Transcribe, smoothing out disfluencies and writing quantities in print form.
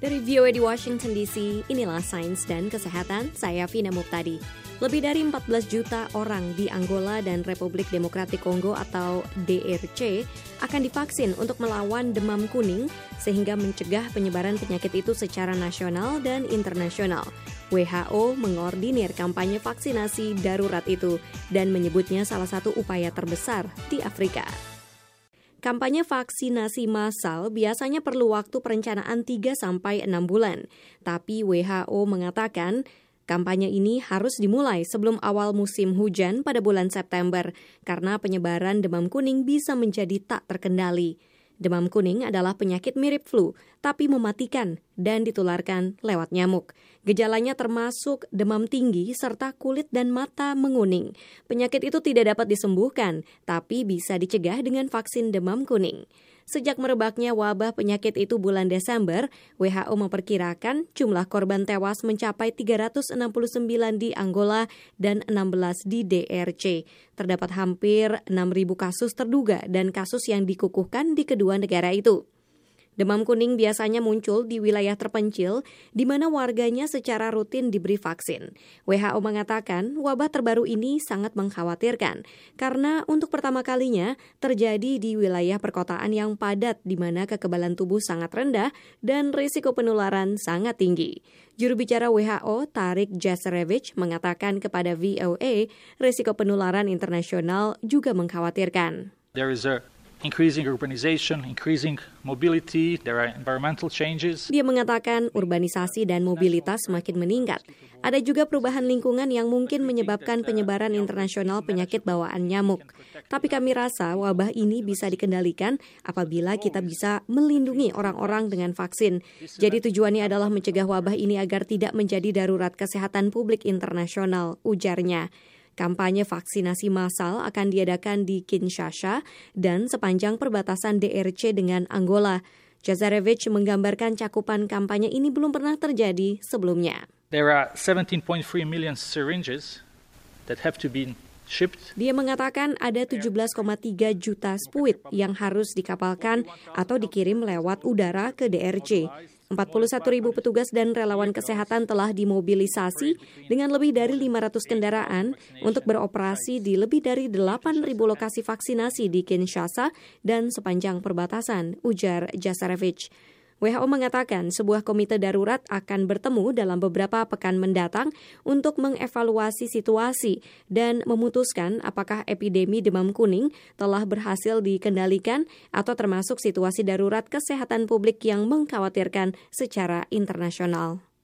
Dari VOA di Washington DC, inilah Sains dan Kesehatan, saya Vina Muptadi. Lebih dari 14 juta orang di Angola dan Republik Demokratik Kongo atau DRC akan divaksin untuk melawan demam kuning sehingga mencegah penyebaran penyakit itu secara nasional dan internasional. WHO mengordinir kampanye vaksinasi darurat itu dan menyebutnya salah satu upaya terbesar di Afrika. Kampanye vaksinasi massal biasanya perlu waktu perencanaan 3-6 bulan, tapi WHO mengatakan kampanye ini harus dimulai sebelum awal musim hujan pada bulan September karena penyebaran demam kuning bisa menjadi tak terkendali. Demam kuning adalah penyakit mirip flu, tapi mematikan dan ditularkan lewat nyamuk. Gejalanya termasuk demam tinggi serta kulit dan mata menguning. Penyakit itu tidak dapat disembuhkan, tapi bisa dicegah dengan vaksin demam kuning. Sejak merebaknya wabah penyakit itu bulan Desember, WHO memperkirakan jumlah korban tewas mencapai 369 di Angola dan 16 di DRC. Terdapat hampir 6.000 kasus terduga dan kasus yang dikukuhkan di kedua negara itu. Demam kuning biasanya muncul di wilayah terpencil di mana warganya secara rutin diberi vaksin. WHO mengatakan wabah terbaru ini sangat mengkhawatirkan karena untuk pertama kalinya terjadi di wilayah perkotaan yang padat di mana kekebalan tubuh sangat rendah dan risiko penularan sangat tinggi. Juru bicara WHO, Tarik Jasarevic, mengatakan kepada VOA risiko penularan internasional juga mengkhawatirkan. There is a increasing urbanization, increasing mobility, there are environmental changes. Dia mengatakan urbanisasi dan mobilitas semakin meningkat. Ada juga perubahan lingkungan yang mungkin menyebabkan penyebaran internasional penyakit bawaan nyamuk. Tapi kami rasa wabah ini bisa dikendalikan apabila kita bisa melindungi orang-orang dengan vaksin. Jadi tujuannya adalah mencegah wabah ini agar tidak menjadi darurat kesehatan publik internasional, ujarnya. Kampanye vaksinasi massal akan diadakan di Kinshasa dan sepanjang perbatasan DRC dengan Angola. Jazarevic menggambarkan cakupan kampanye ini belum pernah terjadi sebelumnya. There are 17.3 million syringes that have to be shipped. Dia mengatakan ada 17,3 juta spuit yang harus dikapalkan atau dikirim lewat udara ke DRC. 41.000 petugas dan relawan kesehatan telah dimobilisasi dengan lebih dari 500 kendaraan untuk beroperasi di lebih dari 8.000 lokasi vaksinasi di Kinshasa dan sepanjang perbatasan, ujar Jasarevic. WHO mengatakan sebuah komite darurat akan bertemu dalam beberapa pekan mendatang untuk mengevaluasi situasi dan memutuskan apakah epidemi demam kuning telah berhasil dikendalikan atau termasuk situasi darurat kesehatan publik yang mengkhawatirkan secara internasional.